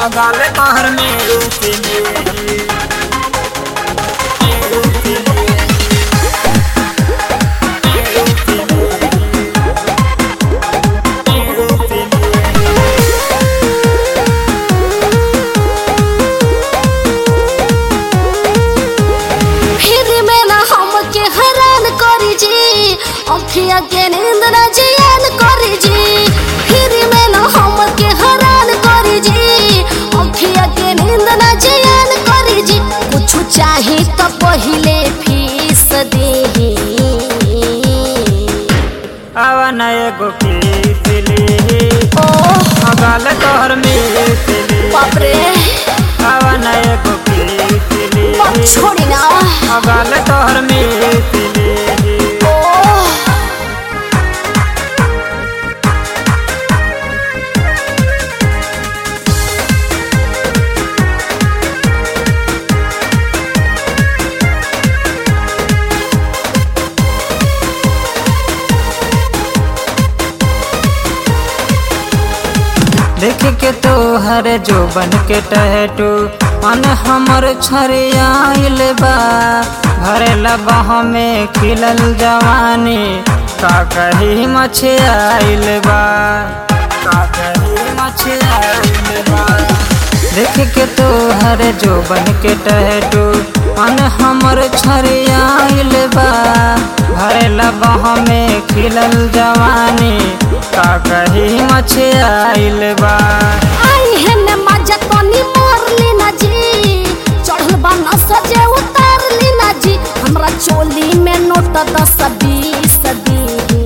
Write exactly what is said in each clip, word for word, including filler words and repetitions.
अगाले तोहर में अखिया के नींद न जियान करी जी, फिर में न हम के हरान करी जी। अखिया के नींद न जियान करी जी, कुछ चाहे तो पहले फीस दे। आवा न एगो फीस ले ओ अगाले तोहर में बाप रे, आवा न एगो फीस ले बाप छोड़ी ना अगाले तोहर में देख के तोहर जो बन के टहटू मन हमर छरियाइल बा। भरेला बाह में खिलल जवानी का कही मछियाइल बा, का कही मछियाइल बा। देख के तोहर जो बन के टहटू मन हमर छरियाइल बा। भरेला बाह में खिलल जवानी का कही मछियाइल बा। आई है न मजा तनी मार लेना जी, चढ़ल बा न सजे उतार लेना जी। हमरा चोली में नोट दस बीस दी।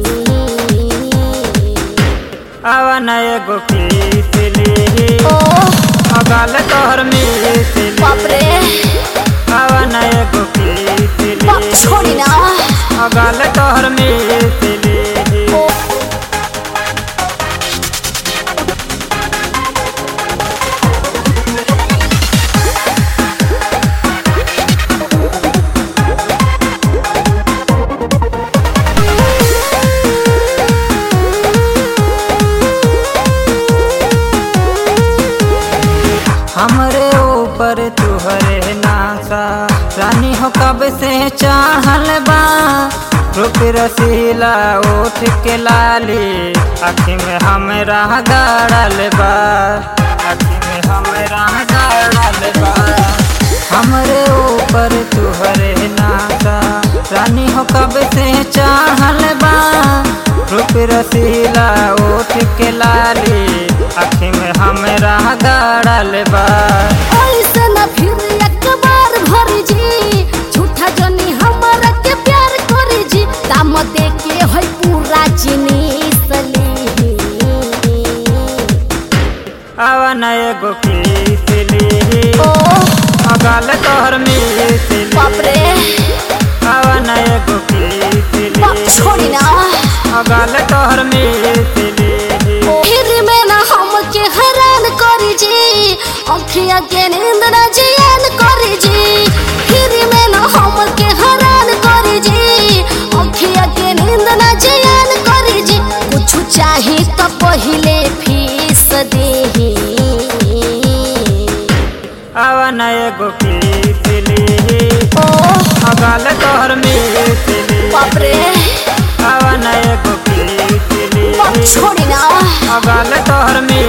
आवा न एगो फीस ले ओ अगाले तोहर में बाप रे, आवा न एगो फीस ले बाप छोड़ी ना अगाले तोहर में हमरे ऊपर तुहरे नासा रानी हो कब से चाहल बा। रूप रसीला उठ के लाली आँखी में हमरा गाड़ल बा, आँखी में हमरा गाड़ल बा। हमरे ऊपर तुहरे नासा रानी हो कब से चाहल बा। रूप रसीला उठ के लाली आँखी में हमरा गाड़ल बा। ऐसे न फिर एक बार भरी जी, झूठा जनी हमरा के प्यार करी जी। दाम दे के है पूरा जिनिस ली। आवा न एगो फीस ले ओ अगाले तोहर में बाप रे, आवा न एगो फीस बाप ले छोड़ी ना अगाले तोहर में फिर में न हम के हरान करी जी। अखिया के नींद न जियान करी जी, फिर में न हम के हरान करी जी। अखिया के नींद न जियान करी जी, कुछ चाहे तो पहले फीस दे। आवा न एगो फीस ले ओ अगाले तोहर में बाप रे, आवा न एगो फीस ले बाप छोड़ी ना अगाले तोहर में